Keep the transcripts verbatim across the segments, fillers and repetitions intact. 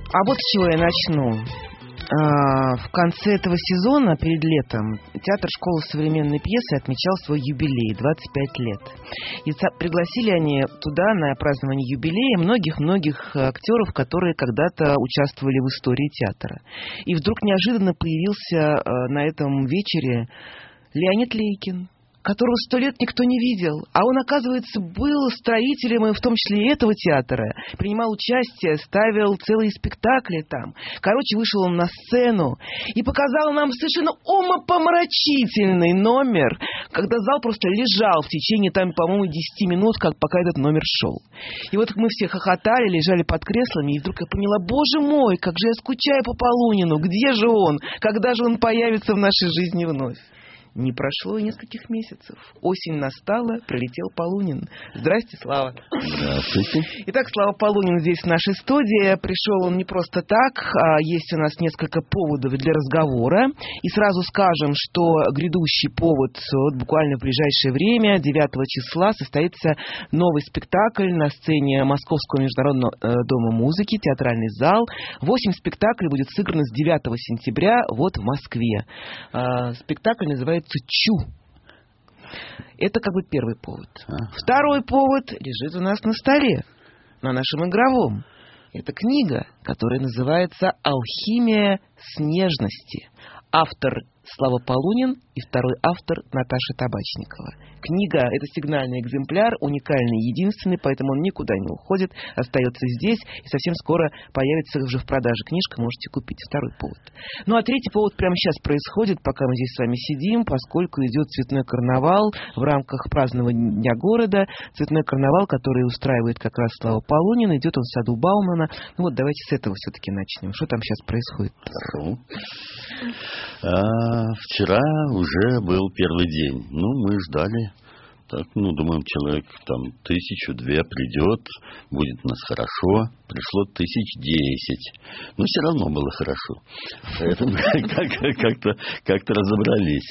А вот с чего я начну. В конце этого сезона, перед летом, театр школы современной пьесы отмечал свой юбилей, двадцать пять лет. И пригласили они туда на празднование юбилея многих-многих актеров, которые когда-то участвовали в истории театра. И вдруг неожиданно появился на этом вечере Леонид Лейкин, которого сто лет никто не видел. А он, оказывается, был строителем, и в том числе и этого театра. Принимал участие, ставил целые спектакли там. Короче, вышел он на сцену и показал нам совершенно умопомрачительный номер, когда зал просто лежал в течение, там, по-моему, десять минут, как пока этот номер шел. И вот мы все хохотали, лежали под креслами, и вдруг я поняла: боже мой, как же я скучаю по Полунину, где же он, когда же он появится в нашей жизни вновь? Не прошло и нескольких месяцев. Осень настала, прилетел Полунин. Здрасте, Слава. Здравствуйте. Итак, Слава Полунин здесь в нашей студии. Пришел он не просто так, а есть у нас несколько поводов для разговора. И сразу скажем, что грядущий повод вот, буквально в ближайшее время, девятого числа, состоится новый спектакль на сцене Московского международного дома музыки, театральный зал. Восемь спектаклей будет сыграно с девятого сентября вот в Москве. Спектакль называется «Чу». Это как бы первый повод. Второй повод лежит у нас на столе, на нашем игровом. Это книга, которая называется «Алхимия снежности». Автор Слава Полунин и второй автор Наташа Табачникова. Книга — это сигнальный экземпляр, уникальный, единственный, поэтому он никуда не уходит, остается здесь, и совсем скоро появится уже в продаже книжка, можете купить. Второй повод. Ну а третий повод прямо сейчас происходит, пока мы здесь с вами сидим, поскольку идет цветной карнавал в рамках празднования Дня города. Цветной карнавал, который устраивает как раз Слава Полунин, идет он в саду Баумана. Ну вот давайте с этого все-таки начнем. Что там сейчас происходит? Хорошо. А, вчера уже был первый день. Ну, мы ждали. Так, ну, думаем, человек там тысячу-две придет, будет у нас хорошо. Пришло тысяч десять. Но все равно было хорошо. Поэтому как-то, как-то разобрались.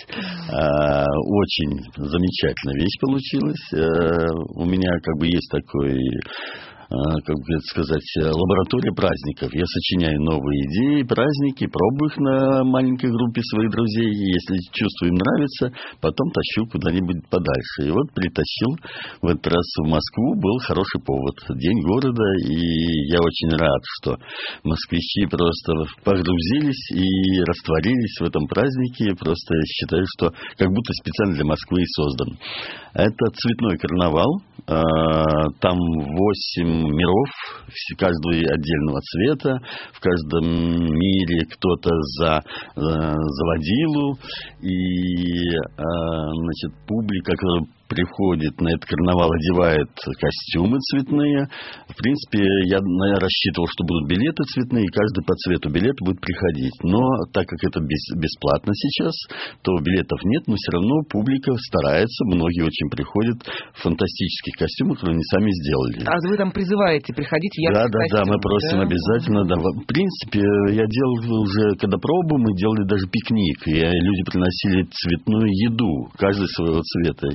Очень замечательная вещь получилась. У меня как бы есть такой... как бы сказать, лаборатория праздников. Я сочиняю новые идеи, праздники, пробую их на маленькой группе своих друзей. И если чувствую, им нравится, потом тащу куда-нибудь подальше. И вот притащил в этот раз в Москву. Был хороший повод. День города. И я очень рад, что москвичи просто погрузились и растворились в этом празднике. Просто считаю, что как будто специально для Москвы и создан. Это цветной карнавал. Там восемь миров, каждого отдельного цвета, в каждом мире кто-то за, за водилу, и значит, публика, которая приходит на этот карнавал, одевает костюмы цветные. В принципе, я, я рассчитывал, что будут билеты цветные, и каждый по цвету билет будет приходить. Но так как это без, бесплатно сейчас, то билетов нет, но все равно публика старается, многие очень приходят в фантастических костюмах, которые они сами сделали. А вы там призываете приходить в ярких костюмах? Да, да, да, мы просим, да? Обязательно. Да. В принципе, я делал уже, когда пробу, мы делали даже пикник, и люди приносили цветную еду, каждый своего цвета.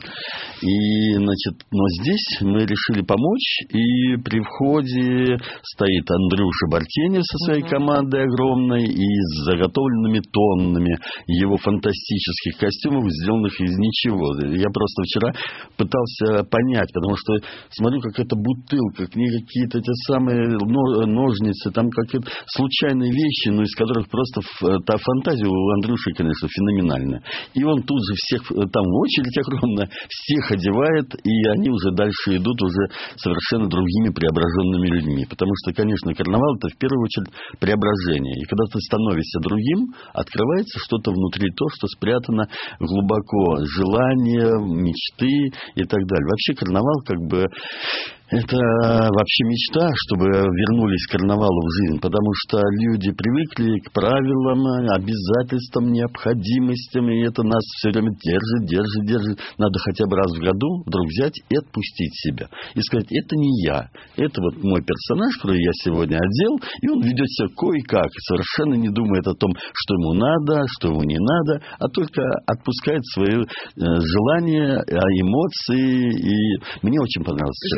И, значит, но здесь мы решили помочь, и при входе стоит Андрюша Бартенев со своей uh-huh. командой огромной и с заготовленными тоннами его фантастических костюмов, сделанных из ничего. Я просто вчера пытался понять, потому что смотрю, как это бутылка, как какие-то те самые ножницы, там какие-то случайные вещи, но из которых просто та фантазия у Андрюши, конечно, феноменальная. И он тут же всех, там очередь огромная, всех одевает, и они уже дальше идут уже совершенно другими преображенными людьми. Потому что, конечно, карнавал — это в первую очередь преображение. И когда ты становишься другим, открывается что-то внутри, то, что спрятано глубоко. Желания, мечты и так далее. Вообще карнавал как бы... Это вообще мечта, чтобы вернулись к карнавалу в жизнь, потому что люди привыкли к правилам, обязательствам, необходимостям, и это нас все время держит, держит, держит. Надо хотя бы раз в году вдруг взять и отпустить себя. И сказать, это не я, это вот мой персонаж, который я сегодня одел, и он ведет себя кое-как, совершенно не думает о том, что ему надо, что ему не надо, а только отпускает свои желания, эмоции, и мне очень понравилось вчера.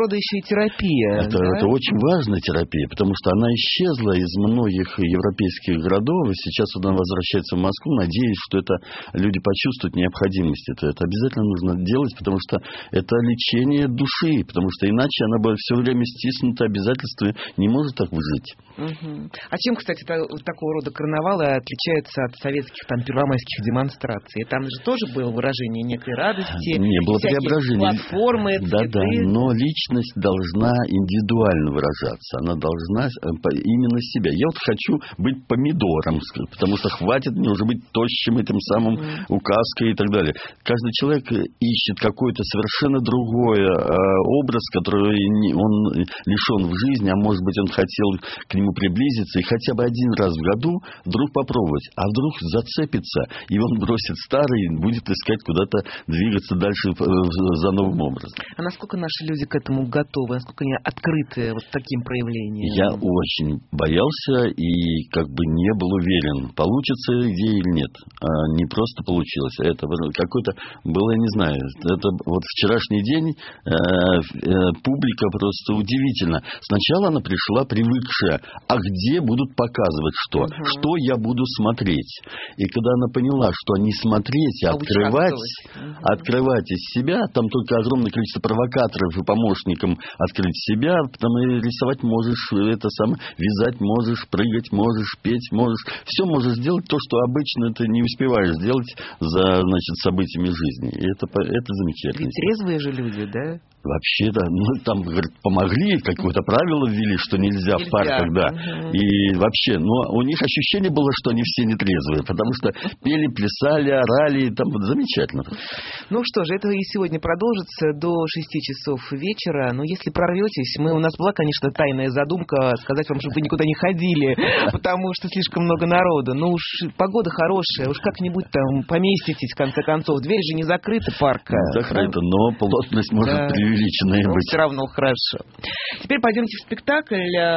рода еще и терапия. Это, да? это очень важная терапия, потому что она исчезла из многих европейских городов, и сейчас она возвращается в Москву, надеясь, что это люди почувствуют необходимость. Это, это обязательно нужно делать, потому что это лечение души, потому что иначе она будет все время стиснута обязательствами, не может так выжить. Угу. А чем, кстати, та, такого рода карнавалы отличаются от советских там первомайских демонстраций? Там же тоже было выражение некой радости, не было преображения. Платформы, да, да, но личность должна индивидуально выражаться. Она должна именно себя. Я вот хочу быть помидором, потому что хватит мне уже быть тощим этим самым mm. указкой и так далее. Каждый человек ищет какой-то совершенно другой э, образ, который не, он лишен в жизни, а может быть он хотел к нему приблизиться и хотя бы один раз в году вдруг попробовать. А вдруг зацепится, и он бросит старый и будет искать куда-то двигаться дальше за новым образом. А насколько наши люди к этому готовы? Насколько они открыты вот таким проявлениям? Я очень боялся и как бы не был уверен, получится идея или нет. А не просто получилось. Это какое-то было, я не знаю, это вот вчерашний день э, э, публика просто удивительно. Сначала она пришла привыкшая, а где будут показывать что? Uh-huh. Что я буду смотреть? И когда она поняла, что не смотреть, а, а открывать, uh-huh. открывать из себя, там только огромное количество провокаторов и помощникам открыть себя, там и рисовать можешь, это самое, вязать можешь, прыгать можешь, петь можешь. Все можешь сделать то, что обычно ты не успеваешь сделать за, значит, событиями жизни. И это, это замечательно. Ведь трезвые же люди, да? Вообще, да. Ну, там, говорят, помогли, какое-то правило ввели, что нельзя, нельзя. в парках, да. Угу. И вообще, но у них ощущение было, что они все нетрезвые, потому что пели, плясали, орали, там вот замечательно. Ну что же, это и сегодня продолжится до шести часов вечера. Но если прорветесь, мы, у нас была, конечно, тайная задумка сказать вам, чтобы вы никуда не ходили, потому что слишком много народу. Ну уж погода хорошая, уж как-нибудь там поместитесь, в конце концов. Дверь же не закрыта, парка. Закрыта, но плотность может да. преувеличенная ну, быть. Все равно хорошо. Теперь пойдемте в спектакль.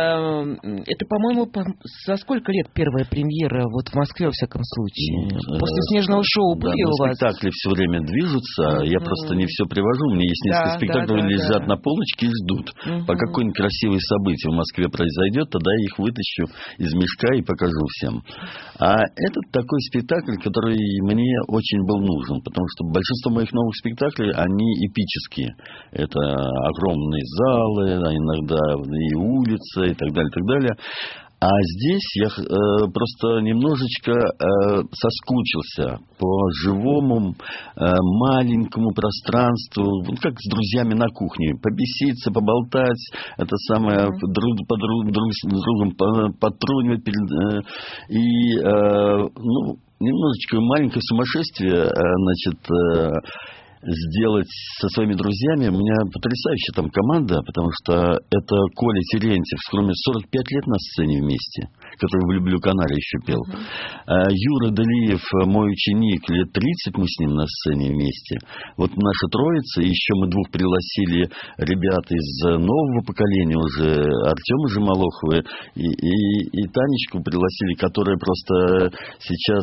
Это, по-моему, за сколько лет первая премьера вот в Москве, во всяком случае? После «Снежного шоу» да, были у вас? Спектакли все время движутся. Uh-huh. Я просто не все привожу. У меня есть несколько да, спектаклей, да, да, лежат да. на полочке и ждут. Uh-huh. По какое-нибудь красивое событие в Москве произойдет, тогда я их вытащу из мешка и покажу всем. А этот такой спектакль, который мне очень был нужен, потому что большинство моих новых спектаклей, они эпические. Это огромные залы, иногда и улицы, и так далее, и так далее. А здесь я э, просто немножечко э, соскучился по живому э, маленькому пространству, вот как с друзьями на кухне, побеситься, поболтать, это самое, mm-hmm. друг, друг, друг с другом потрунивать перед, э, и э, ну, немножечко маленькое сумасшествие, э, значит, э, сделать со своими друзьями. У меня потрясающая там команда, потому что это Коля Терентьев, с которым сорок пять лет на сцене вместе, который в «Люблю Канария» еще пел. Uh-huh. Юра Далиев, мой ученик, лет тридцать мы с ним на сцене вместе. Вот наша троица, еще мы двух пригласили ребят из нового поколения уже, Артема Жемолохова и, и, и Танечку пригласили, которая просто сейчас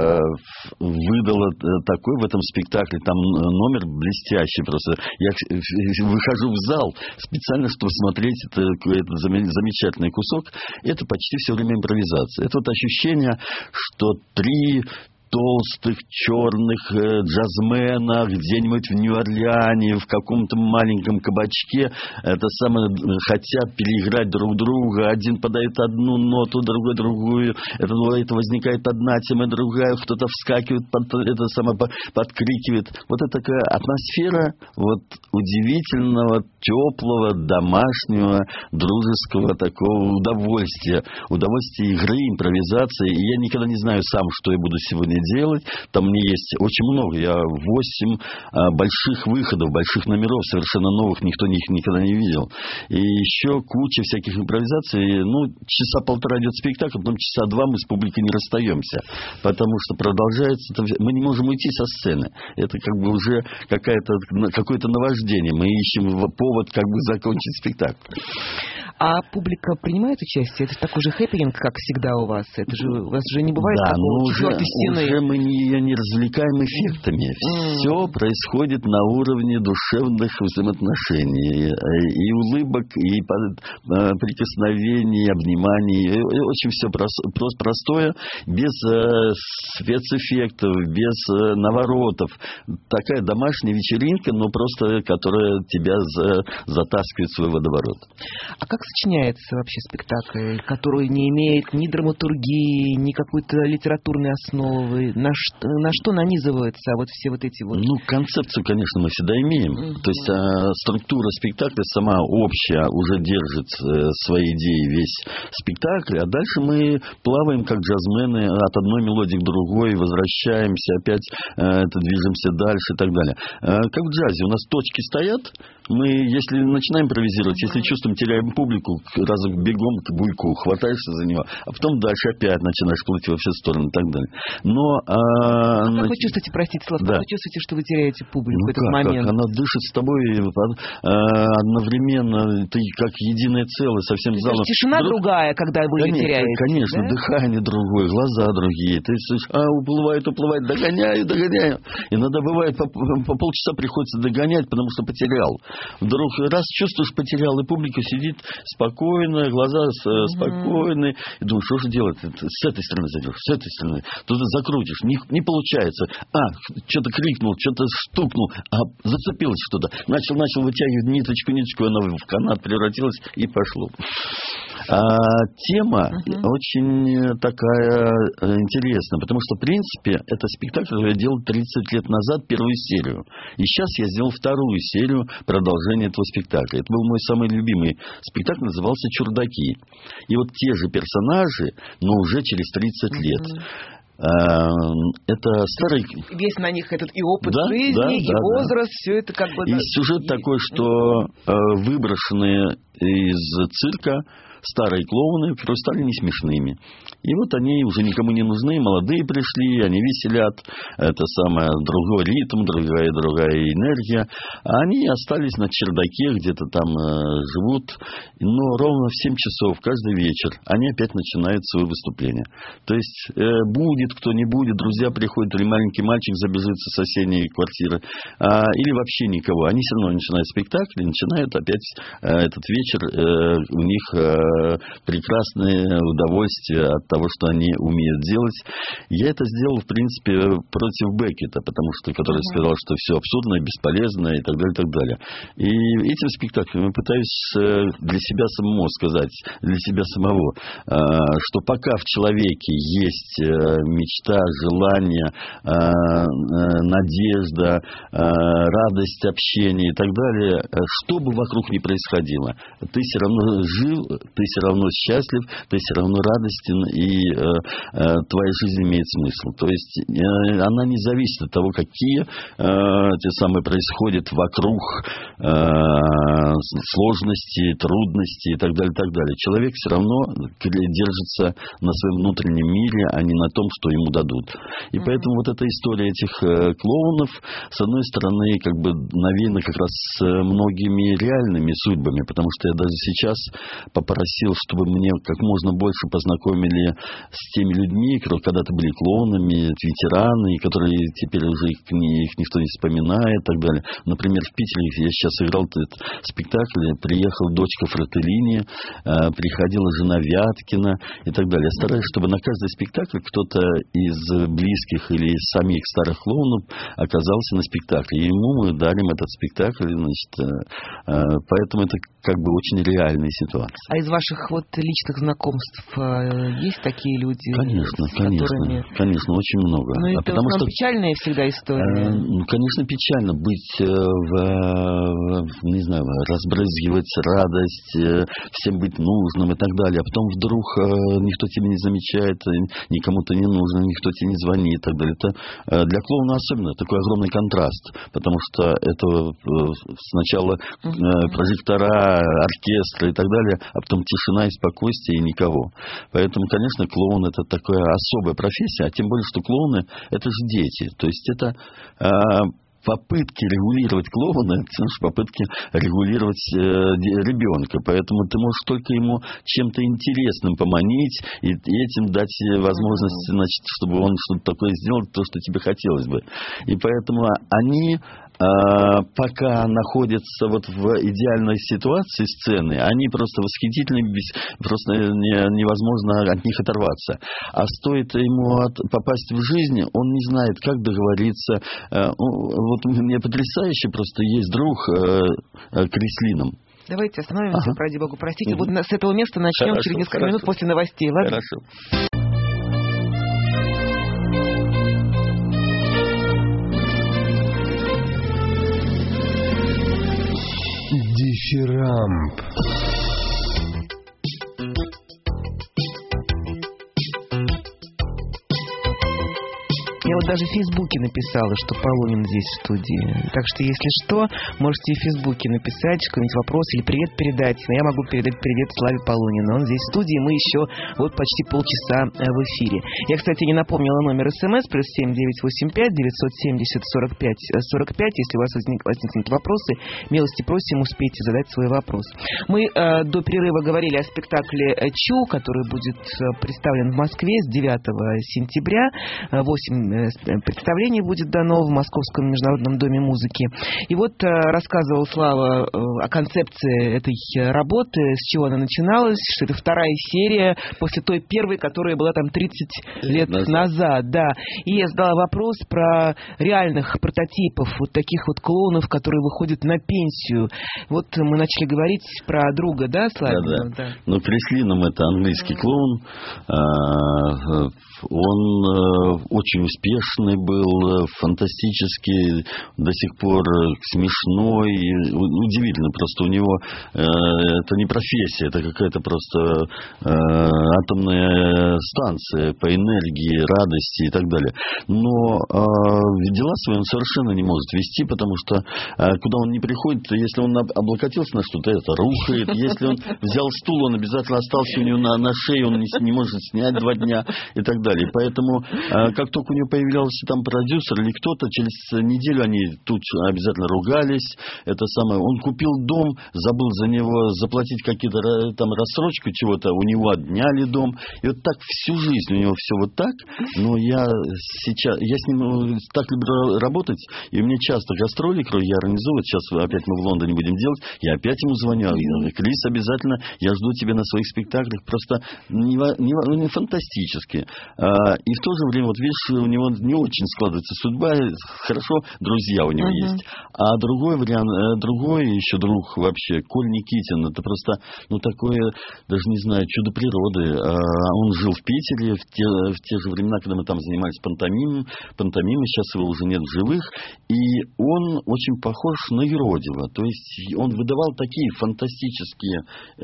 выдала такой в этом спектакле, там номер блестящий просто. Я выхожу в зал специально, чтобы смотреть это, этот замечательный кусок. Это почти все время импровизация. Это вот ощущение, что три толстых, черных э, джазменов где-нибудь в Нью-Орлеане, в каком-то маленьком кабачке, это самое, хотят переиграть друг друга. Один подает одну ноту, другой другую. Это, это возникает одна тема, другая. Кто-то вскакивает, под, это самое, подкрикивает. Вот это такая атмосфера вот, удивительного, теплого, домашнего, дружеского такого удовольствия. Удовольствия игры, импровизации. И я никогда не знаю сам, что я буду сегодня делать. Там мне есть очень много. Я восемь а, больших выходов, больших номеров, совершенно новых, никто их никогда не видел. И еще куча всяких импровизаций. Ну, часа полтора идет спектакль, потом часа два мы с публикой не расстаемся. Потому что продолжается... Мы не можем уйти со сцены. Это как бы уже какая-то, какое-то наваждение. Мы ищем повод как бы закончить спектакль. А публика принимает участие? Это такой же хэппининг, как всегда у вас? Это же у вас же не бывает да, такого четвертой уже, стены? уже мы ее не развлекаем эффектами. Mm. Все происходит на уровне душевных взаимоотношений. И улыбок, и прикосновений, и обниманий. Очень все просто простое, без спецэффектов, без наворотов. Такая домашняя вечеринка, но просто которая тебя за, затаскивает в свой водоворот. А как сочиняется вообще спектакль, который не имеет ни драматургии, ни какой-то литературной основы? На что, на что нанизываются вот все вот эти вот... Ну, концепцию, конечно, мы всегда имеем. Uh-huh. То есть а, структура спектакля сама общая уже держит э, свои идеи весь спектакль, а дальше мы плаваем, как джазмены, от одной мелодии к другой, возвращаемся, опять э, это, движемся дальше и так далее. Э, как в джазе, у нас точки стоят, мы, если начинаем импровизировать, если чувствуем, теряем публику, разок бегом к буйку, хватаешься за него, а потом дальше опять начинаешь плыть во все стороны и так далее. Но... А, а на... как вы чувствуете, простите, Слав, да. как вы чувствуете, что вы теряете публику ну в этот как, момент? Как? Она дышит с тобой одновременно, ты как единое целое, совсем залом. Тишина Друг... другая, когда вы конечно, ее теряете. Конечно, да? Дыхание другое, глаза другие. Ты слышишь, а, уплывает, уплывает, догоняю, догоняю. Иногда бывает, по, по полчаса приходится догонять, потому что потерял. Вдруг раз чувствуешь, потерял, и публика сидит спокойно, глаза угу. спокойные. И думаешь, что же делать? С этой стороны зайдешь, с этой стороны. Тут закрутишь, не, не получается. А, что-то крикнул, что-то стукнул, а зацепилось что-то. Начал, начал вытягивать ниточку, ниточку, она в канат превратилась и пошло. А тема uh-huh. очень такая интересная, потому что, в принципе, это спектакль, который я делал тридцать лет назад, первую серию. И сейчас я сделал вторую серию продолжения этого спектакля. Это был мой самый любимый спектакль, назывался «Чурдаки». И вот те же персонажи, но уже через тридцать uh-huh. лет. Это старый... Весь на них этот и опыт да, жизни, да, и да, возраст, да. все это как бы... И да, сюжет и... такой, что выброшенные из цирка старые клоуны просто стали не смешными. И вот они уже никому не нужны, молодые пришли, они веселят, это самое, другой ритм, другая, другая энергия. А они остались на чердаке, где-то там э, живут, но ровно в семь часов каждый вечер они опять начинают свое выступление. То есть э, будет кто не будет, друзья приходят, или маленький мальчик забежит со соседней квартиры, а, или вообще никого. Они все равно начинают спектакль и начинают опять э, этот вечер, э, у них... Э, прекрасное удовольствие от того, что они умеют делать. Я это сделал, в принципе, против Беккета, потому что, который uh-huh. сказал, что все абсурдно, бесполезно и так далее, и так далее. И этим спектаклем я пытаюсь для себя самого сказать, для себя самого, что пока в человеке есть мечта, желание, надежда, радость общения и так далее, что бы вокруг ни происходило, ты все равно жил, ты все равно счастлив, ты все равно радостен, и э, э, твоя жизнь имеет смысл. То есть э, она не зависит от того, какие э, те самые происходят вокруг э, сложности, трудности и так далее, и так далее. Человек все равно держится на своем внутреннем мире, а не на том, что ему дадут. И mm-hmm. поэтому вот эта история этих э, клоунов, с одной стороны, как бы навеяна как раз с многими реальными судьбами, потому что я даже сейчас попросил, чтобы мне как можно больше познакомили с теми людьми, которые когда-то были клоунами, ветераны, которые теперь уже их, их никто не вспоминает и так далее. Например, в Питере я сейчас играл этот спектакль, приехала дочка Фрателлини, приходила жена Вяткина и так далее. Я стараюсь, чтобы на каждый спектакль кто-то из близких или из самих старых клоунов оказался на спектакле. И ему мы дарим этот спектакль, значит, поэтому это как бы очень реальная ситуация. А из ваших вот личных знакомств есть такие люди? Конечно, которыми... конечно, конечно, очень много. Но это а потому что печальная всегда история. Э, ну, конечно, печально быть э, в, в, не знаю, разбрызгивать радость, э, всем быть нужным и так далее. А потом вдруг э, никто тебя не замечает, никому ты не нужен, никто тебе не звонит и так далее. Это э, для клоуна особенно такой огромный контраст, потому что это э, сначала э, прожектора, оркестры и так далее, а потом тишина и спокойствие и никого. Поэтому, конечно, клоун — это такая особая профессия, а тем более, что клоуны — это же дети. То есть это... Э, попытки регулировать клоуна, это значит попытки регулировать э, ребенка. Поэтому ты можешь только ему чем-то интересным поманить и, и этим дать возможность, значит, чтобы он что-то такое сделал, то, что тебе хотелось бы. И поэтому они... пока находятся вот в идеальной ситуации сцены, они просто восхитительны, просто невозможно от них оторваться. А стоит ему от, попасть в жизнь, он не знает, как договориться. Вот у меня потрясающе просто есть друг Креслином. Давайте остановимся, ага. Ради бога, простите. Угу. Вот с этого места начнем хорошо, через несколько хорошо. минут после новостей. Ладно? Хорошо. Дифирамб. Я вот даже в Фейсбуке написала, что Полунин здесь в студии. Так что, если что, можете в Фейсбуке написать какой-нибудь вопрос или привет передать. Но я могу передать привет Славе Полунину. Он здесь в студии, мы еще вот почти полчаса в эфире. Я, кстати, не напомнила номер СМС, плюс семь девятьсот восемьдесят пять девятьсот семьдесят сорок пять сорок пять. Если у вас возник, возникнут вопросы, милости просим, успейте задать свой вопрос. Мы э, до перерыва говорили о спектакле «Чу», который будет представлен в Москве с девятого сентября. восемь представление будет дано в Московском международном доме музыки. И вот э, рассказывал Слава э, о концепции этой работы, с чего она начиналась, что это вторая серия после той первой, которая была там тридцать лет назад. назад да. И я задала вопрос про реальных прототипов, вот таких вот клоунов, которые выходят на пенсию. Вот мы начали говорить про друга, да, Слава? Да, да. да. Ну, Креслином это английский клоун. Он очень успешный был, фантастический, до сих пор смешной, удивительно. Просто у него это не профессия, это какая-то просто атомная станция по энергии, радости и так далее. Но дела свои он совершенно не может вести, потому что куда он не приходит, если он облокотился на что-то, это рухает. Если он взял стул, он обязательно остался у него на, на шее, он не, не может снять два дня и так далее. Поэтому, как только у него появлялся там продюсер или кто-то, через неделю они тут обязательно ругались. Это самое. Он купил дом, забыл за него заплатить какие-то там рассрочку чего-то, у него отняли дом. И вот так всю жизнь у него все вот так. Но я сейчас, я с ним так люблю работать, и у меня часто гастроли, я организую, сейчас опять мы в Лондоне будем делать, я опять ему звоню, Крис, обязательно, я жду тебя на своих спектаклях, просто не, не, не фантастически. И в то же время, вот видишь, у него не очень складывается судьба, хорошо, друзья у него uh-huh. есть. А другой вариант, другой еще друг вообще, Коль Никитин, это просто, ну, такое, даже не знаю, чудо природы. Он жил в Питере в те, в те же времена, когда мы там занимались пантомимой, пантомимой, сейчас его уже нет в живых, и он очень похож на Юродива, то есть он выдавал такие фантастические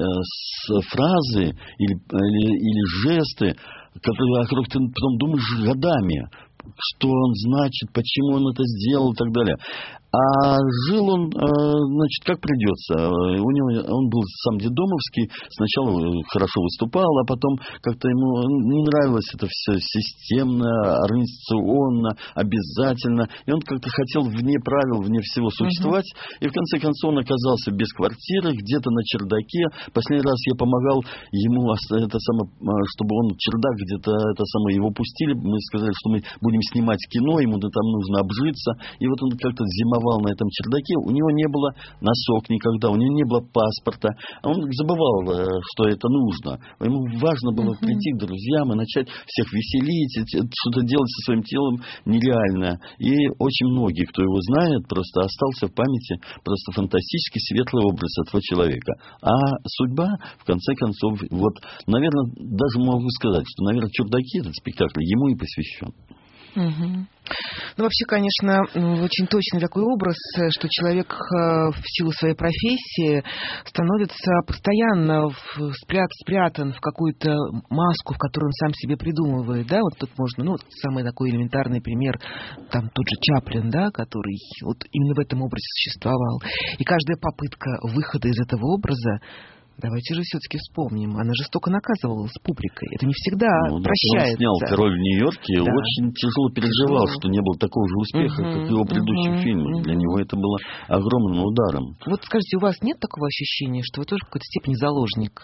э, фразы или, или, или жесты, которые, о которых ты потом думаешь годами, что он значит, почему он это сделал и так далее. А жил он, значит, как придется. У него, он был сам детдомовский, сначала хорошо выступал, а потом как-то ему не нравилось это все системно, организационно, обязательно. И он как-то хотел вне правил, вне всего существовать. Uh-huh. И в конце концов он оказался без квартиры, где-то на чердаке. Последний раз я помогал ему, это самое, чтобы он чердак где-то, это самое, его пустили. Мы сказали, что мы будем снимать кино, ему там нужно обжиться. И вот он как-то зимовал на этом чердаке, у него не было носок никогда, у него не было паспорта, а он забывал, что это нужно. Ему важно было uh-huh. прийти к друзьям и начать всех веселить, что-то делать со своим телом нереальное. И очень многие, кто его знает, просто остался в памяти просто фантастически светлый образ этого человека. А судьба, в конце концов, вот, наверное, даже могу сказать, что, наверное, «Чердаки», этот спектакль, ему и посвящен. Угу. Ну, вообще, конечно, очень точный такой образ, что человек в силу своей профессии становится постоянно спрят, спрятан в какую-то маску, в которую он сам себе придумывает, да, вот тут можно, ну, самый такой элементарный пример, там тот же Чаплин, да, который вот именно в этом образе существовал. И каждая попытка выхода из этого образа, Давайте же все-таки вспомним. Она жестоко наказывала с публикой. Это не всегда ну, прощается. Он снял «Король в Нью-Йорке», да. очень тяжело переживал, тяжело. Что не было такого же успеха, uh-huh, как его предыдущий uh-huh, фильм. Uh-huh. Для него это было огромным ударом. Вот скажите, у вас нет такого ощущения, что вы тоже в какой-то степени заложник?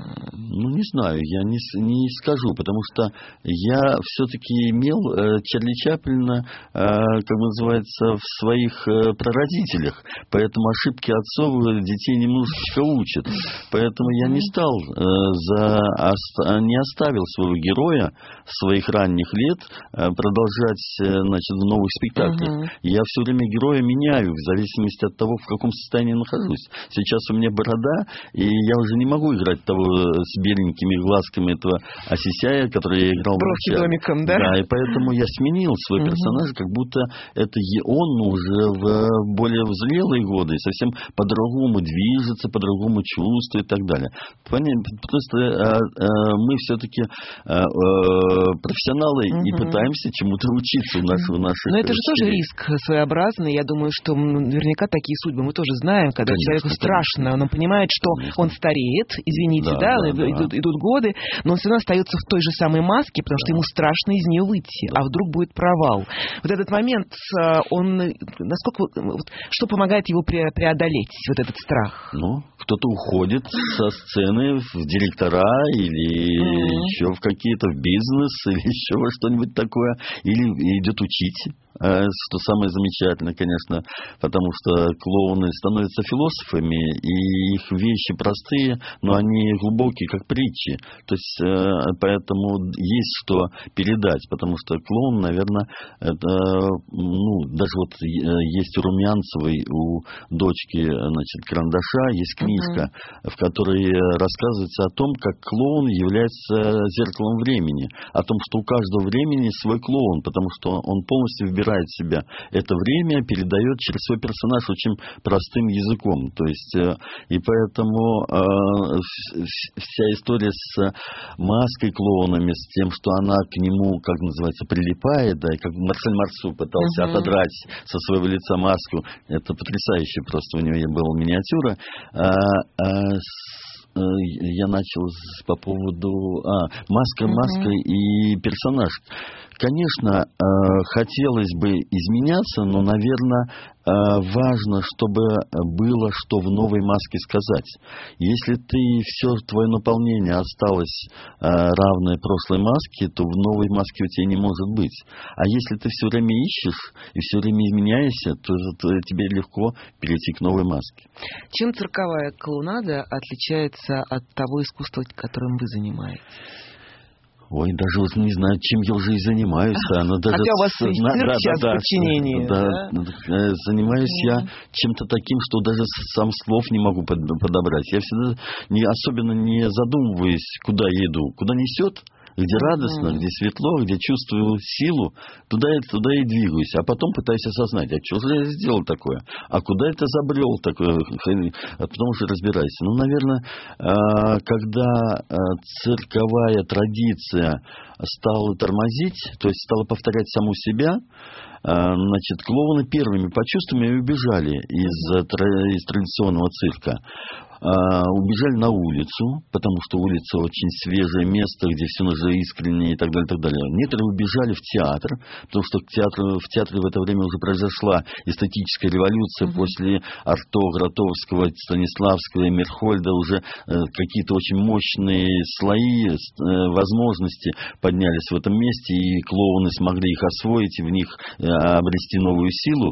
Ну, не знаю, я не, не скажу, потому что я все-таки имел э, Чарли Чаплина, э, как называется, в своих э, прародителях. Поэтому ошибки отцов детей немножечко учат. Поэтому я не стал, э, за, оста, не оставил своего героя с своих ранних лет э, продолжать э, значит, в новых спектаклях. Uh-huh. Я все время героя меняю в зависимости от того, в каком состоянии нахожусь. Сейчас у меня борода, и я уже не могу играть того с беленькими глазками этого Осисяя, который я играл Бровки в домиком, да? Да, и поэтому я сменил свой uh-huh. персонаж, как будто это он уже в более зрелые годы, и совсем по-другому движется, по-другому чувствует и так далее. Потому что э, э, мы все-таки э, э, профессионалы uh-huh. и пытаемся чему-то учиться у нашего наших. Но это же тоже риск своеобразный. Я думаю, что наверняка такие судьбы мы тоже знаем, когда конечно, человеку страшно, он понимает, что конечно. Он стареет, извините, да, да, да, идут, да. идут годы, но он все равно остается в той же самой маске, потому да. что ему страшно из нее выйти, да. а вдруг будет провал. Вот этот момент, он, насколько, что помогает его преодолеть, вот этот страх? Ну, кто-то уходит со сцены в директора или mm-hmm. еще в какие-то в бизнес или еще во что-нибудь такое, или идет учить. Что самое замечательное, конечно, потому что клоуны становятся философами, и их вещи простые, но они глубокие, как притчи. То есть, поэтому есть что передать, потому что клоун, наверное, это, ну, даже вот есть у Румянцевой, у дочки, значит, Карандаша, есть книжка, uh-huh. в которой рассказывается о том, как клоун является зеркалом времени, о том, что у каждого времени свой клоун, потому что он полностью выбирает себя это время, передает через свой персонаж очень простым языком. То есть, и поэтому э, вся история с маской клоунами, с тем, что она к нему, как называется, прилипает, да, и как Марсель Марсу пытался uh-huh. отодрать со своего лица маску, это потрясающе, просто у него была миниатюра. А, а, я начал по поводу а, маска, uh-huh. маска и персонаж. Конечно, э, хотелось бы изменяться, но, наверное, э, важно, чтобы было что в новой маске сказать. Если ты все твое наполнение осталось э, равное прошлой маске, то в новой маске у тебя не может быть. А если ты все время ищешь и все время изменяешься, то, то тебе легко перейти к новой маске. Чем цирковая клоунада отличается от того искусства, которым вы занимаетесь? Ой, даже вот не знаю, чем я уже и занимаюсь. Она даже Хотя у вас есть на, цирк да, сейчас да, в подчинении. Да, да? Занимаюсь mm. я чем-то таким, что даже сам слов не могу подобрать. Я всегда не, особенно не задумываюсь, куда я иду. Куда несет, где радостно, mm-hmm. где светло, где чувствую силу, туда и, туда и двигаюсь. А потом пытаюсь осознать, а что же я сделал такое? А куда это забрел такое? Потом уже разбирайся. Ну, наверное, когда цирковая традиция стала тормозить, то есть стала повторять саму себя, значит, клоуны первыми почувствовали и убежали из, из традиционного цирка. Убежали на улицу, потому что улица очень свежее место, где все нужно искренне и так далее, и так далее. Некоторые убежали в театр, потому что к театру, в театре в это время уже произошла эстетическая революция. Mm-hmm. После Арто, Гротовского, Станиславского и Мерхольда уже э, какие-то очень мощные слои, э, возможности поднялись в этом месте, и клоуны смогли их освоить и в них э, обрести новую силу.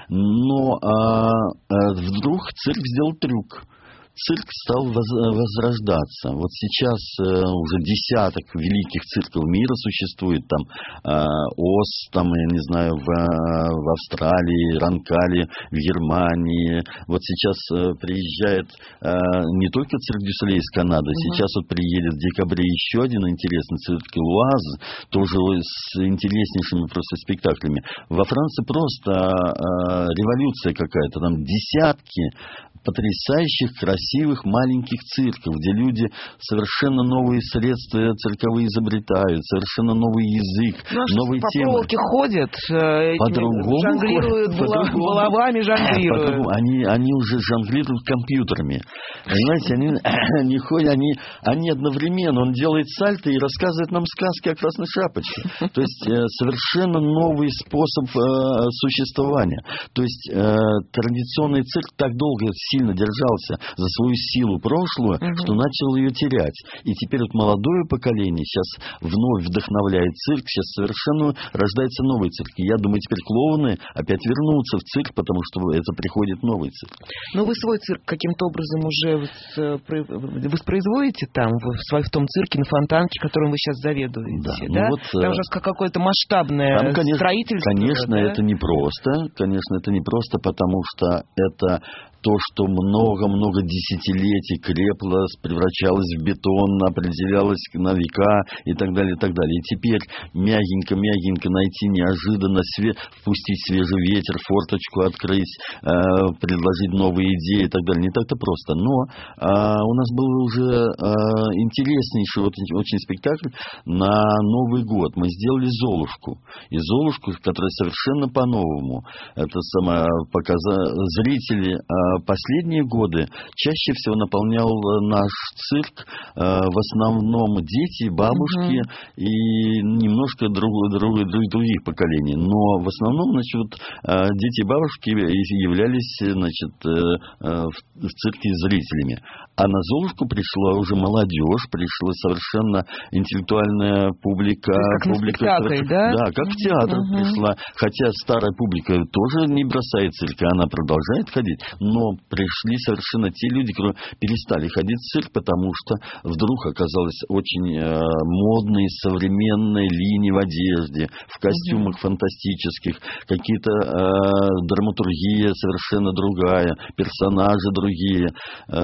Но э, э, вдруг цирк сделал трюк. Цирк стал возрождаться. Вот сейчас э, уже десяток великих цирков мира существует. Там э, ОС, там, я не знаю, в, в Австралии, Ранкали, в Германии. Вот сейчас э, приезжает э, не только цирк дю Солей из Канады, uh-huh. сейчас вот приедет в декабре еще один интересный цирк Луаз, тоже с интереснейшими просто спектаклями. Во Франции просто э, революция какая-то. Там десятки потрясающих, красивых маленьких цирков, где люди совершенно новые средства цирковые изобретают, совершенно новый язык, ну, новые по темы. По проволоке ходят, по-другому жонглируют, ходят, головами жонглируют. По-другому. Они, они уже жонглируют компьютерами. Понимаете, они, они ходят, они, они одновременно, он делает сальто и рассказывает нам сказки о Красной Шапочке. То есть э, совершенно новый способ э, существования. То есть э, традиционный цирк так долго сильно держался за свою силу прошлую, uh-huh. что начал ее терять. И теперь вот молодое поколение сейчас вновь вдохновляет цирк, сейчас совершенно рождается новый цирк. И я думаю, теперь клоуны опять вернутся в цирк, потому что это приходит новый цирк. Но вы свой цирк каким-то образом уже воспроизводите там, в, в том цирке на Фонтанке, которым вы сейчас заведуете, да? да? да? Ну вот, там же какое-то масштабное там, конечно, строительство. Конечно, да? это непросто. Конечно, это непросто, потому что это то, что много-много десятилетий крепло, превращалось в бетон, определялось на века и так далее, и так далее. И теперь мягенько-мягенько найти неожиданно, све- впустить свежий ветер, форточку открыть, э, предложить новые идеи и так далее. Не так-то просто. Но э, у нас был уже э, интереснейший вот, очень спектакль на Новый год. Мы сделали «Золушку». И «Золушку», которая совершенно по-новому. Это самое показа... зрители... Э, последние годы чаще всего наполнял наш цирк э, в основном дети, бабушки uh-huh. и немножко друг, друг, друг, других поколений. Но в основном, значит, вот, э, дети и бабушки являлись, значит, э, э, в, в цирке зрителями. А на «Золушку» пришла уже молодежь, пришла совершенно интеллектуальная публика. Как публика на спектакль, да? Да, как в театр uh-huh. пришла. Хотя старая публика тоже не бросает цирк, она продолжает ходить. Но пришли совершенно те люди, которые перестали ходить в цирк, потому что вдруг оказалось очень э, модные современные линии в одежде, в костюмах uh-huh. фантастических, какие-то э, драматургия совершенно другая, персонажи другие. Э,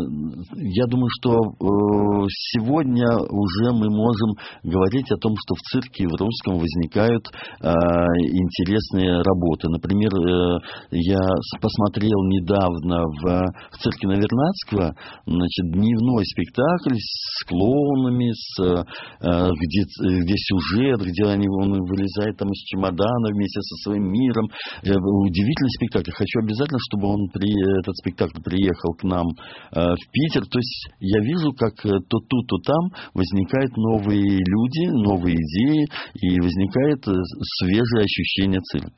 я думаю, что э, сегодня уже мы можем говорить о том, что в цирке в русском возникают э, интересные работы. Например, э, я посмотрел недавно в, в цирке на Вернадского, значит, дневной спектакль с клоунами, с, э, где, где сюжет, где они, он вылезает там из чемодана вместе со своим миром. Э, удивительный спектакль. Хочу обязательно, чтобы он при, этот спектакль приехал к нам э, в Питер. То есть я вижу, как то тут, то там возникают новые люди, новые идеи, и возникает свежее ощущение цирка.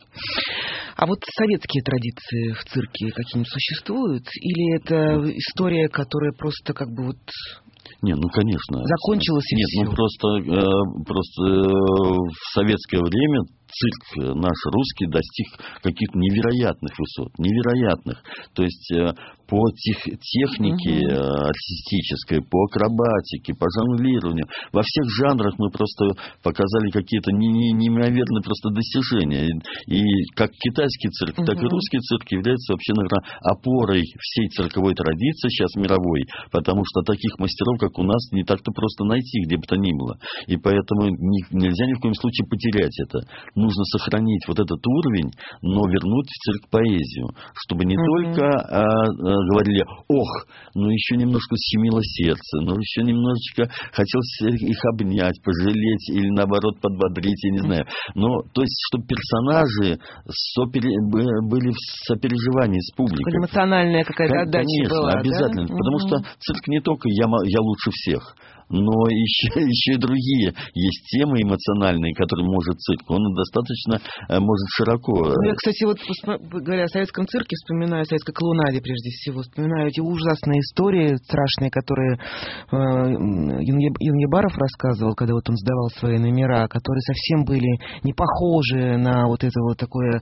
А вот советские традиции в цирке какие-нибудь существуют? Или это история, которая просто как бы вот... Не, ну, конечно. Закончилась и Нет, все? ну, просто, э, просто э, в советское время цирк наш русский достиг каких-то невероятных высот. Невероятных. То есть э, по тех, технике угу. артистической, по акробатике, по жонглированию. Во всех жанрах мы просто показали какие-то неимоверные просто достижения. И, и как китайский цирк, угу. так и русский цирк является вообще, наверное, опорой всей цирковой традиции сейчас мировой. Потому что таких мастеров, как у нас, не так-то просто найти, где бы то ни было. И поэтому не, нельзя ни в коем случае потерять это. Нужно сохранить вот этот уровень, но вернуть в цирк поэзию. Чтобы не угу. только... А, говорили, ох, ну еще немножко щемило сердце, ну еще немножечко хотелось их обнять, пожалеть или наоборот подбодрить, я не знаю. Но, то есть, чтобы персонажи сопере... были в сопереживании с публикой. Эмоциональная какая-то отдача Конечно, была, обязательно. Да? Потому угу. что цирк не только я, я лучше всех, но еще, еще и другие есть темы эмоциональные, которые может цирк. Он достаточно может широко... Ну, я, кстати, вот говоря о советском цирке, вспоминаю о советской клоунаде прежде всего. Вспоминаю эти ужасные истории страшные, которые э, Юнгебаров рассказывал, когда вот он сдавал свои номера, которые совсем были не похожи на вот это вот такое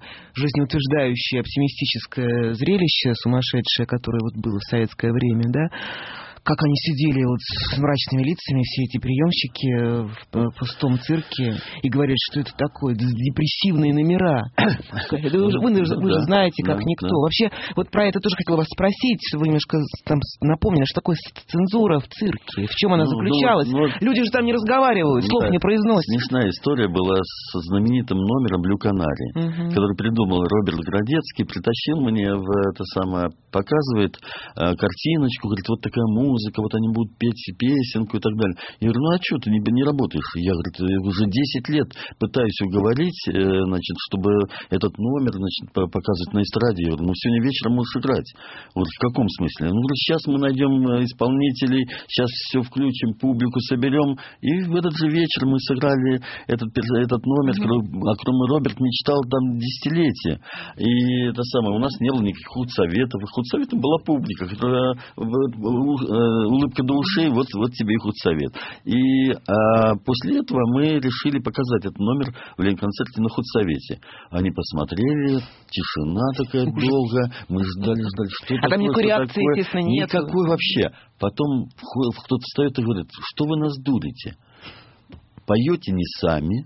жизнеутверждающее, оптимистическое зрелище сумасшедшее, которое вот было в советское время, да? Как они сидели вот с мрачными лицами, все эти приемщики в пустом цирке, и говорят, что это такое, депрессивные номера. Вы, вы же знаете, как никто. Вообще, вот про это тоже хотела вас спросить. Вы немножко там напомнили, что такое цензура в цирке, в чем она заключалась. Люди же там не разговаривают, слов не произносят. Смешная история была со знаменитым номером «Блю Канари», который придумал Роберт Градецкий, притащил мне в это самое, показывает картиночку, говорит, вот такая музыка, вот они будут петь песенку и так далее. Я говорю, ну а что, ты не, не работаешь? Я, говорю, уже десять лет пытаюсь уговорить, значит, чтобы этот номер, значит, показывать на эстраде. Я говорю, ну сегодня вечером можешь играть. Вот в каком смысле? Ну, говорю, сейчас мы найдем исполнителей, сейчас все включим, публику соберем. И в этот же вечер мы сыграли этот, этот номер, mm-hmm. о котором Роберт мечтал там десятилетия. И это самое, у нас не было никаких худсоветов. Худсоветом была публика, которая улыбка до ушей, вот, вот тебе и худсовет. И а, после этого мы решили показать этот номер в Ленконцерте на худсовете. Они посмотрели, тишина такая долгая, мы ждали, ждали, что а такое, там никакой реакции, такое? Естественно, нет. Никакой вообще. Потом кто-то встает и говорит, что вы нас дурите? Поете не сами.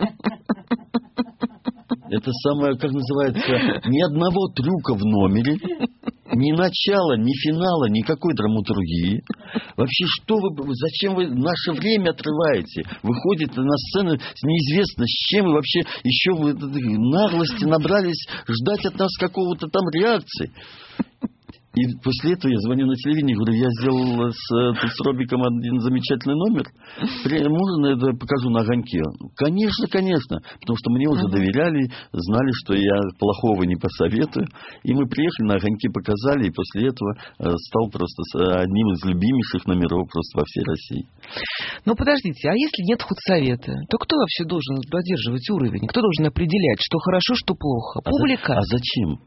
Это самое, как называется, ни одного трюка в номере. Ни начала, ни финала, никакой драматургии. Вообще, что вы, зачем вы наше время отрываете? Выходите на сцену с неизвестно с чем, и вообще еще вы наглости набрались ждать от нас какого-то там реакции. И после этого я звоню на телевидение, говорю, я сделал с, с Робиком один замечательный номер. Можно я это покажу на огоньке? Конечно, конечно. Потому что мне уже доверяли, знали, что я плохого не посоветую. И мы приехали на огоньке, показали, и после этого стал просто одним из любимейших номеров просто во всей России. Но подождите, а если нет худсовета, то кто вообще должен поддерживать уровень? Кто должен определять, что хорошо, что плохо? Публика? А, за, а зачем?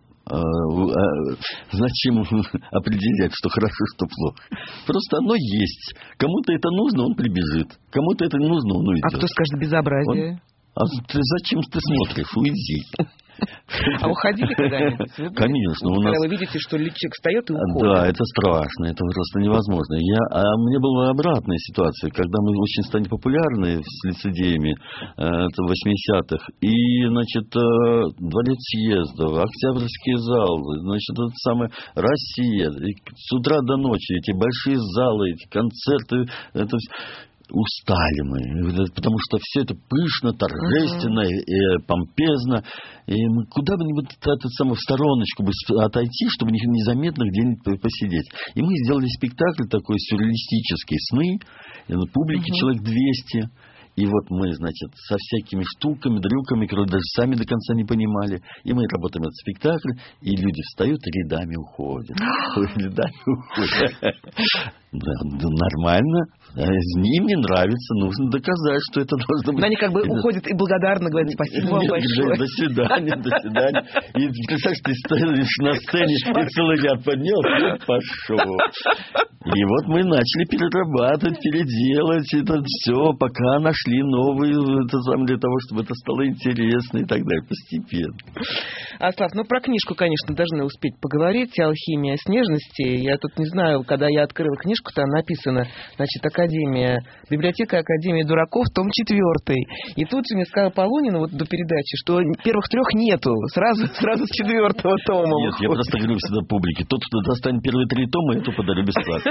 Зачем определять, что хорошо, что плохо? Просто оно есть. Кому-то это нужно, он прибежит. Кому-то это не нужно, он уйдет. А кто скажет безобразие? Он... А ты зачем ты смотришь? Уйди. А уходили когда-нибудь? Конечно. Когда нас... вы видите, что человек встает и уходит. Да, это страшно, это просто невозможно. Я... А мне была обратная ситуация, когда мы очень стали популярны с лицедеями, это в восьмидесятых, и, значит, Дворец съездов, Октябрьский зал, значит, это самое, Россия, и с утра до ночи эти большие залы, эти концерты, это... Устали мы, потому что все это пышно, торжественно, uh-huh. и, и помпезно. И мы куда бы нибудь этот самый в стороночку бы отойти, чтобы незаметно где-нибудь посидеть. И мы сделали спектакль такой сюрреалистический, «Сны», публике uh-huh. человек двести. И вот мы, значит, со всякими штуками, дрюками, которые даже сами до конца не понимали. И мы работаем этот спектакль, и люди встают и рядами уходят. Рядами уходят. Да, нормально. Им не нравится, нужно доказать, что это должно быть. Но они как бы уходят и благодарно говорят спасибо вам большое. До свидания, до свидания. И представляешь, ты стоишь на сцене, и целый ряд поднял, и пошел. И вот мы начали перерабатывать, переделать это все, пока нашли новые, это самое, для того, чтобы это стало интересно и так далее, постепенно. Аслав, ну про книжку, конечно, должны успеть поговорить. «Алхимия снежности». Я тут не знаю, когда я открыла книжку, там написано, значит, Академия, библиотека Академии дураков, том четвертый. И тут же мне сказала Полунина вот до передачи, что первых трех нету, сразу, сразу с четвертого тома. Нет, выходит. Я просто говорю всегда публике, тот, кто достанет первые три тома, эту подарю бесплатно.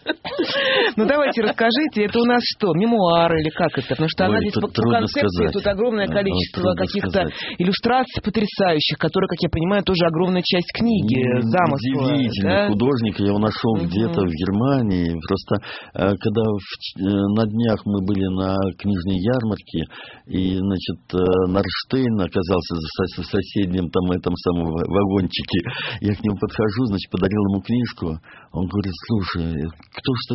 Ну давайте расскажите, это у нас что, мемуары или как это? Потому что она здесь по концепции, тут огромное количество каких-то иллюстраций потрясающих, которые, как я понимаю, тоже огромная часть книги, замысла. Удивительный художник, я его нашел где-то в Германии. Просто когда на днях мы были на книжной ярмарке, и, значит, Нарштейн оказался в соседнем там этом самом вагончике, я к нему подхожу, значит, подарил ему книжку. Он говорит, слушай, кто же это нарисовал?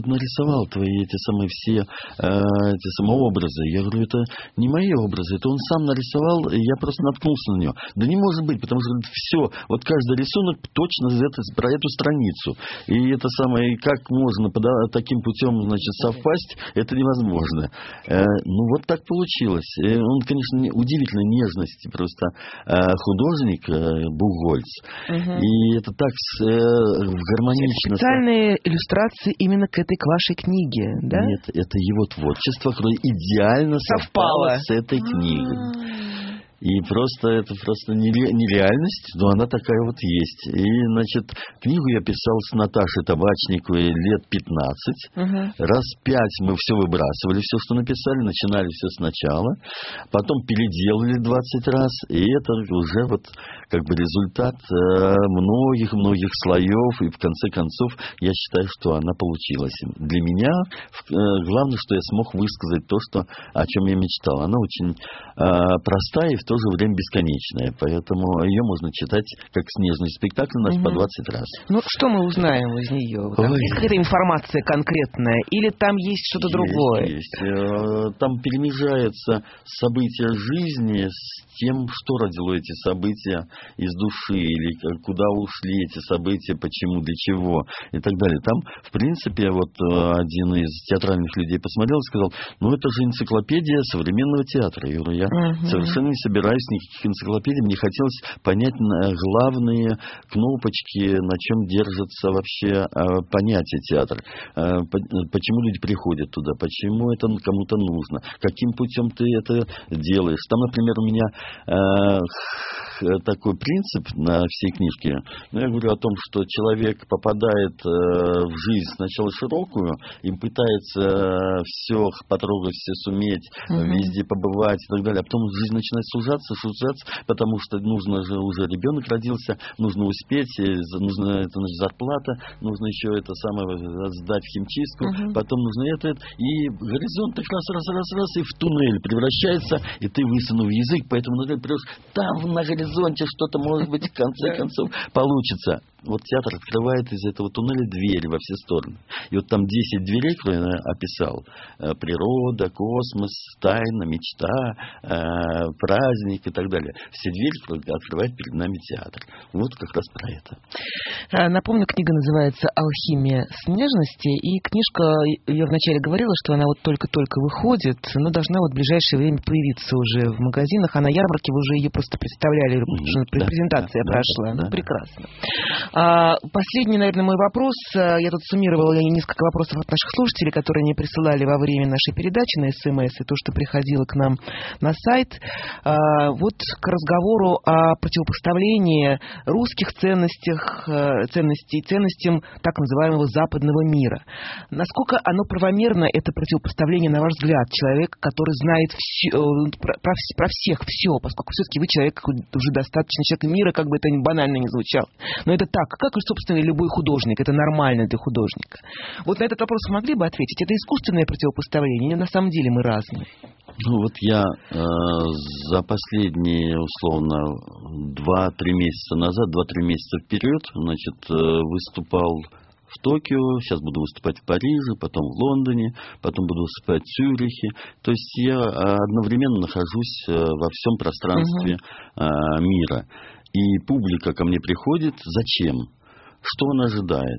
нарисовал твои эти самые все э, эти самые образы. Я говорю, это не мои образы, это он сам нарисовал, и я просто наткнулся на него. Да не может быть, потому что все, вот каждый рисунок точно это, про эту страницу. И это самое, как можно под, таким путем, значит, совпасть, это невозможно. Э, ну, вот так получилось. И он, конечно, удивительной нежности просто э, художник э, Бугольц. Угу. И это так э, гармонично. Специальные иллюстрации именно к этой, к вашей книге, да? Нет, это его творчество, которое идеально совпало, совпало с этой книгой. А-а-а. И просто это просто нереальность, но она такая вот есть. И, значит, книгу я писал с Наташей Табачниковой лет пятнадцать. Угу. Раз пять мы все выбрасывали, все, что написали, начинали все сначала. Потом переделали двадцать раз. И это уже вот как бы результат многих-многих слоев. И в конце концов, я считаю, что она получилась. Для меня главное, что я смог высказать то, что, о чем я мечтал. Она очень простая и в то В то же время бесконечная, поэтому ее можно читать как снежный спектакль у нас угу. по двадцать раз. Ну, что мы узнаем из нее? Там есть какая-то информация конкретная? Или там есть что-то есть, другое? Есть. Там перемежаются события жизни с тем, что родило эти события из души, или куда ушли эти события, почему, для чего, и так далее. Там, в принципе, вот один из театральных людей посмотрел и сказал, ну, это же энциклопедия современного театра. Я говорю, я угу. совершенно не собираюсь никаких энциклопедий, мне хотелось понять главные кнопочки, на чем держится вообще понятие театр. Почему люди приходят туда, почему это кому-то нужно, каким путем ты это делаешь. Там, например, у меня такой принцип на всей книжке. Ну, я говорю о том, что человек попадает в жизнь сначала широкую и пытается все потрогать, все суметь, uh-huh. везде побывать и так далее, а потом жизнь начинает сужаться, сужаться, потому что нужно же уже ребенок родился, нужно успеть, нужно это значит, зарплата, нужно еще это самое сдать в химчистку, uh-huh. потом нужно это, это, и горизонт так раз, раз, раз, раз, и в туннель превращается, и ты высунув язык, поэтому надо там на горизонте что-то, может быть, в конце концов получится. Вот театр открывает из этого туннеля двери во все стороны. И вот там десять дверей, которые я описал. Природа, космос, тайна, мечта, праздник и так далее. Все двери открывает перед нами театр. Вот как раз про это. Напомню, книга называется «Алхимия снежности». И книжка, я вначале говорила, что она вот только-только выходит, но должна вот в ближайшее время появиться уже в магазинах. А на ярмарке вы уже ее просто представляли, mm-hmm. презентация да, прошла. Да, ну, да. Прекрасно. А, последний, наверное, мой вопрос. Я тут суммировала несколько вопросов от наших слушателей, которые мне присылали во время нашей передачи на СМС, и то, что приходило к нам на сайт. А, вот к разговору о противопоставлении русских ценностях, ценностей ценностям так называемого западного мира. Насколько оно правомерно, это противопоставление, на ваш взгляд, человека, который знает все, про, про всех все, поскольку все-таки вы человек уже достаточно человек мира, как бы это банально не звучало. Но это так, как и, собственно, любой художник. Это нормально для художника. Вот на этот вопрос вы могли бы ответить? Это искусственное противопоставление или на самом деле мы разные? Ну вот я э, за последние, условно, два-три месяца назад, два-три месяца вперед, значит, э, выступал в Токио, сейчас буду выступать в Париже, потом в Лондоне, потом буду выступать в Цюрихе. То есть я одновременно нахожусь во всем пространстве uh-huh. мира. И публика ко мне приходит. Зачем? Что она ожидает?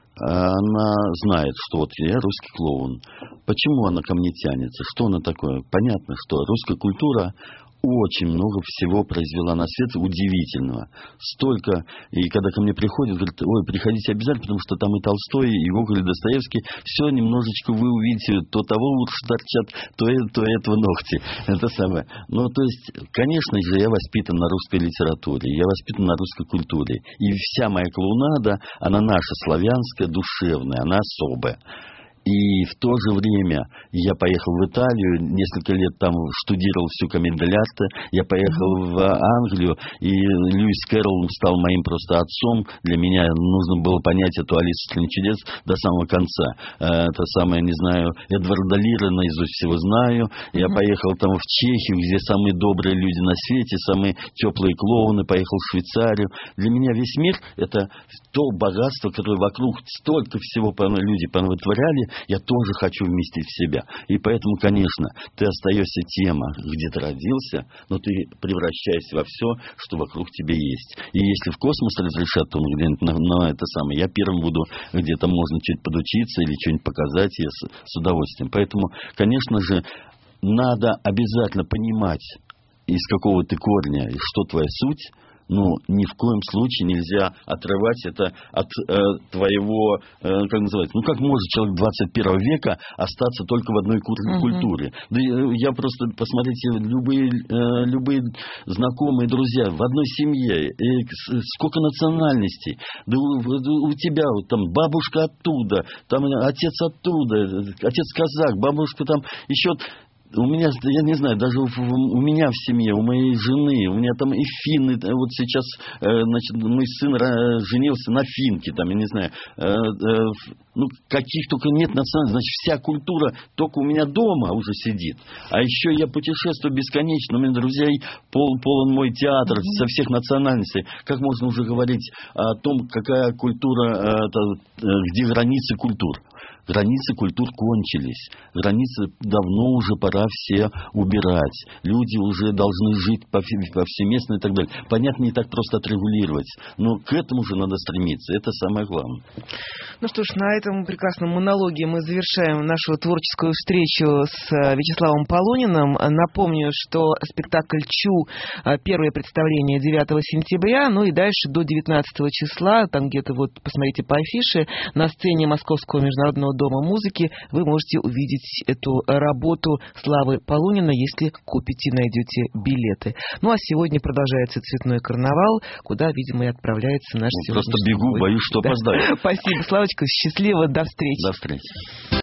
Она знает, что вот я русский клоун. Почему она ко мне тянется? Что она такое? Понятно, что русская культура очень много всего произвела на свет удивительного. Столько, и когда ко мне приходят, говорят, ой, приходите обязательно, потому что там и Толстой, и Гоголь, и Достоевский, все немножечко вы увидите, то того лучше торчат, то, то этого ногти. Это самое. Ну, то есть, конечно же, я воспитан на русской литературе, я воспитан на русской культуре. И вся моя клоунада, она наша, славянская, душевная, она особая. И в то же время я поехал в Италию, несколько лет там штудировал всю комедию д'арте, я поехал в Англию, и Льюис Кэрролл стал моим просто отцом. Для меня нужно было понять эту Алису в стране чудес до самого конца. Это самое, не знаю, Эдварда Лира наизусть всего знаю. Я mm-hmm. поехал там в Чехию, где самые добрые люди на свете, самые теплые клоуны, поехал в Швейцарию. Для меня весь мир — это то богатство, которое вокруг столько всего люди понавытворяли. я тоже хочу вместить в себя. И поэтому, конечно, ты остаешься тем, где ты родился, но ты превращаешься во все, что вокруг тебя есть. И если в космос разрешат, то где-нибудь на, на это самое, я первым буду, где-то можно чуть подучиться или что-нибудь показать, я с, с удовольствием. Поэтому, конечно же, надо обязательно понимать, из какого ты корня и что твоя суть. Ну, ни в коем случае нельзя отрывать это от э, твоего, э, как называется, ну, как может человек двадцать первого века остаться только в одной uh-huh. культуре. Да я просто, посмотрите, любые, э, любые знакомые, друзья, в одной семье, и сколько национальностей. Да у, у тебя вот там бабушка оттуда, там отец оттуда, отец казак, бабушка там еще... У меня, я не знаю, даже у, у меня в семье, у моей жены, у меня там и финны, вот сейчас, э, значит, мой сын женился на финке, там, я не знаю, э, э, ну, каких только нет национальностей, значит, вся культура только у меня дома уже сидит. А еще я путешествую бесконечно, у меня друзей пол, полон мой театр mm-hmm. со всех национальностей. Как можно уже говорить о том, какая культура, э, это, где границы культур? Границы культур кончились. Границы давно уже пора все убирать. Люди уже должны жить повсеместно и так далее. Понятно, не так просто отрегулировать. Но к этому же надо стремиться. Это самое главное. Ну что ж, на этом прекрасном монологе мы завершаем нашу творческую встречу с Вячеславом Полуниным. Напомню, что спектакль «Чу» первое представление девятого сентября, ну и дальше до девятнадцатого числа, там где-то вот, посмотрите по афише, на сцене Московского международного дома музыки вы можете увидеть эту работу Славы Полунина, если купите и найдете билеты. Ну а сегодня продолжается «Цветной карнавал», куда, видимо, и отправляется наш ну, сегодняшний... Просто бегу, боюсь, что да. опоздаю. Спасибо, Славочка, счастливо, до встречи. До встречи.